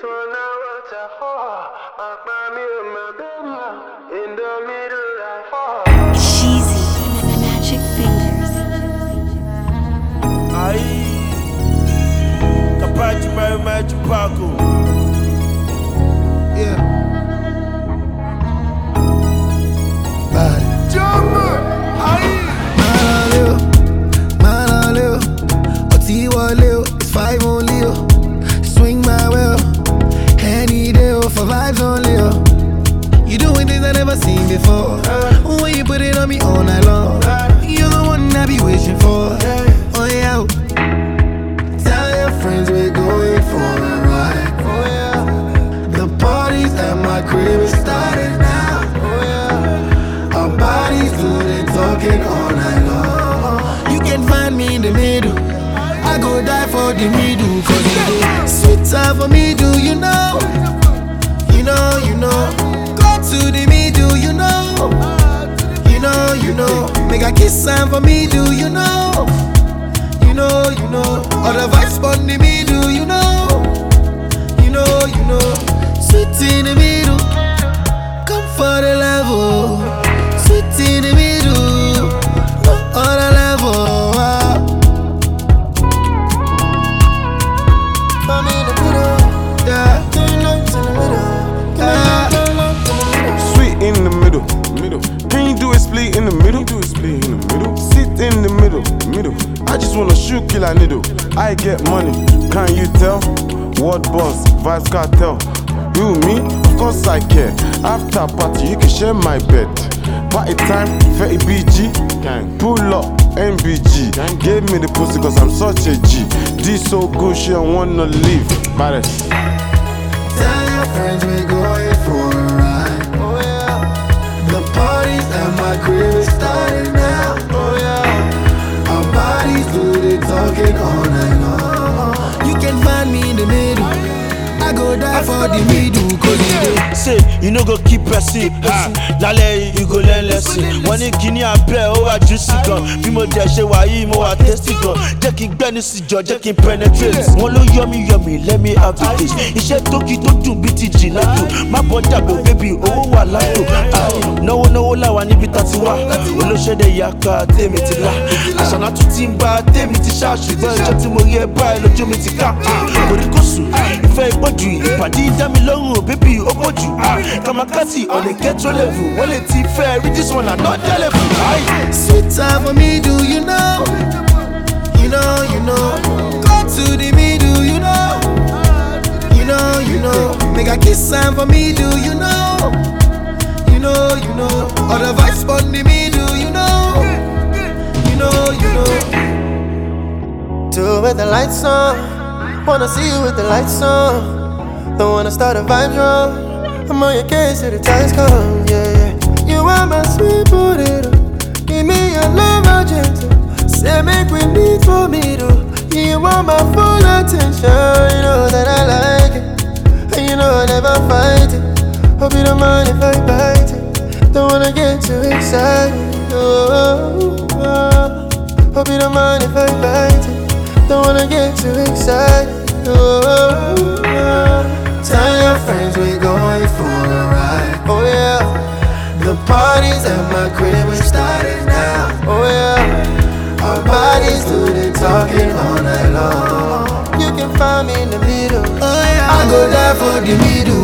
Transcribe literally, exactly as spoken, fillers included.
one now what a whore. I find me and my baby in the middle of fall. Sheezy, magic fingers. Aí, capaz de mais mais de Paco. Yeah. Bad. Jumper, aí. Manaleo, manaleo. Oti waleo, it's five only. Oh. Swing my well, any day oh, for vibes only. Oh. You doing things I never seen before. When you put it on me all night long, you're the one I be wishing for. Oh yeah. Oh. Tell your friends we're going for a ride. Oh yeah. The parties at my crib is starting now. Oh yeah. Our bodies do the talking all night long. You can find me in the middle. I go die for the middle, cause you do sweet time for me, do you know? You know, you know. Go to the middle, you know. You know, you know. Make a kiss time for me, do you know? You know, you know. All the vibes on the middle, you know. You know, you know. Sweet in the middle. Come for the level. Sweet in the middle. On the level. I'm in the middle. Yeah. Turn lights in the middle. Yeah. Turn lights in the middle. Sweet in the middle, middle. Can you do a split in the middle? Do a split in the middle. Sit in the middle, middle. I just wanna shoot, kill a needle. I get money, can you tell? Word boss, vibes cartel. You, me, of course I care. After party, you can share my bed. Party time, thirty B G. Gang. Pull up, M B G. Gang. Give me the pussy cause I'm such a G. This so good, she don't wanna leave. Baddest. Tell your friends we're going for a ride. Oh yeah. The parties at my crib is starting now. Oh yeah. Our bodies do the talking all night long. You can find me in the middle. I go die for the middle, cause you do. Say, you no go keep pressing. Ah, lálẹ́ you go learn lesson. Wọ́n ní kíní abẹ́ ó wà juicy gan. Bí mo dẹ̀ ṣe wà yìí mo wà tasty gan. Jẹ́ kí n gbẹ́nu sí jọ, jẹ́ kí n penetrate. Wọ́n ló yọmi yọmi, let me have the taste. Iṣẹ́ tókì tó dùn bí ti jì látò. Má bọ́ dàgbò baby, owó wà látò. Náwó náwó làwà níbi tá ti wá. Olóṣèdè yàká tèmi ti là. Àṣànà tún ti ń bá tèmi ti ṣá. Ṣùgbọ́n ìjọ tí mo rí ẹ báyìí lójú mi ti ká. Kòríkòsù, ìfẹ́ ìpọ́jù, ìpàdé dá mi lọ́rùn, baby ó pọ̀jù. Kamakati on a ghetto level. Well, it's fair, read this one, I'm not level. Aye. Sweet time for me, do you know? You know, you know. Go to the middle, you know. You know, you know. Make a kiss time for me, do you know? You know, you know. All the vibes on the middle, you know. You know, you know. Do it with the lights on. Wanna see you with the lights on. Don't wanna start a vibe wrong. I'm on your case till the times come, yeah, yeah. You are my sweet potato. Give me your love, agenda. Say make we meet for me, though. You want my full attention. You know that I like it, and you know I never fight it. Hope you don't mind if I bite it. Don't wanna get too excited. Oh, oh, oh. Hope you don't mind if I bite it. Don't wanna get too excited. Oh, oh, oh. Tell your friends we're going for a ride. Oh yeah. The parties at my crib are starting now. Oh yeah. Our bodies do the talking all night long. You can find me in the middle. Oh yeah. I go die for the middle.